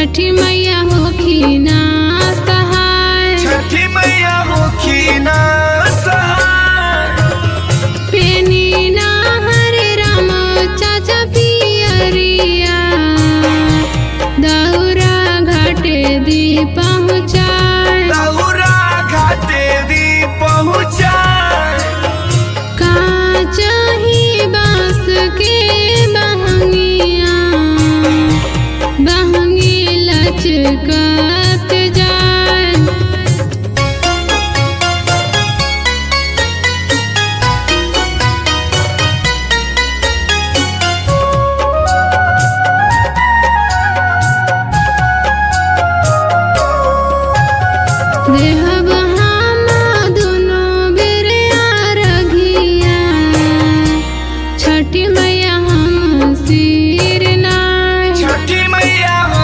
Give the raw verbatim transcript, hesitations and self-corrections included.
छठी मैया होखिना सहाय, छठी मैया होखिना सहाय। पेनी ना हरे राम चाचा पियरिया, दौरा घाटे दी पहुँचाए, दौरा घाटे दी पहुँचाए। कांच ही बांस के बहंगिया, बहंगी लचकत जाए। देहब हम दुनो बेरे अरघिया, छठी मैया हम सिर नाय, छठी मैया